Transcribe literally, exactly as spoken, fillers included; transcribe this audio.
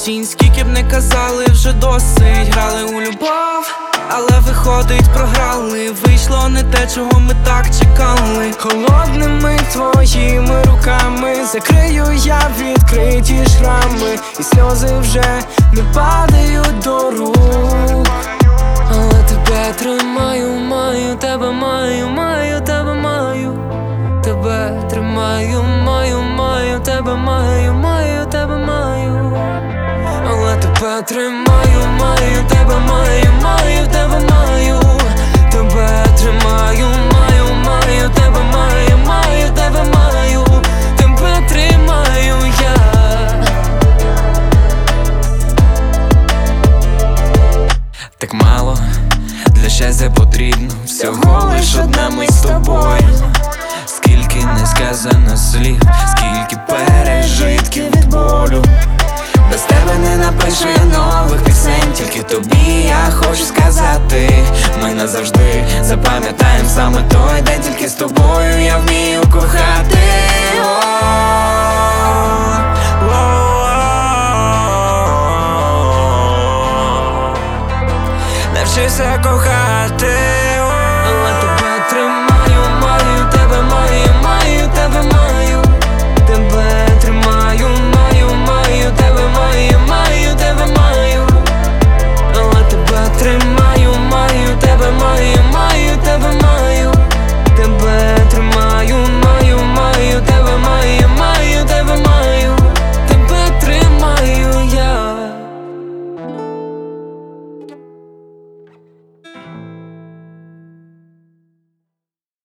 осінь. Скільки б не казали, вже досить. Грали у любов, але виходить, програли. Вийшло не те, чого ми так чекали. Холодними твоїми руками закрию я відкриті шрами, і сльози вже не падають до рук. Але тебе тримаю, маю, тебе маю, маю, тебе маю. Тебе тримаю, маю, маю, тебе маю, маю, тебе маю. Але тебе тримаю, маю, тебе маю, маю, тебе маю. Тебе тримаю, маю, маю, тебе маю, маю, тебе маю. Тебе тримаю я. Так мало, для щастя потрібно всього лиш одна мить з тобою. Скільки не сказано слів, скільки пережитків від болю. Без тебе не напишу я нових пісень, тільки тобі я хочу сказати. Ми назавжди запам'ятаєм саме той день, тільки з тобою я вмію кохати. Навчися кохати.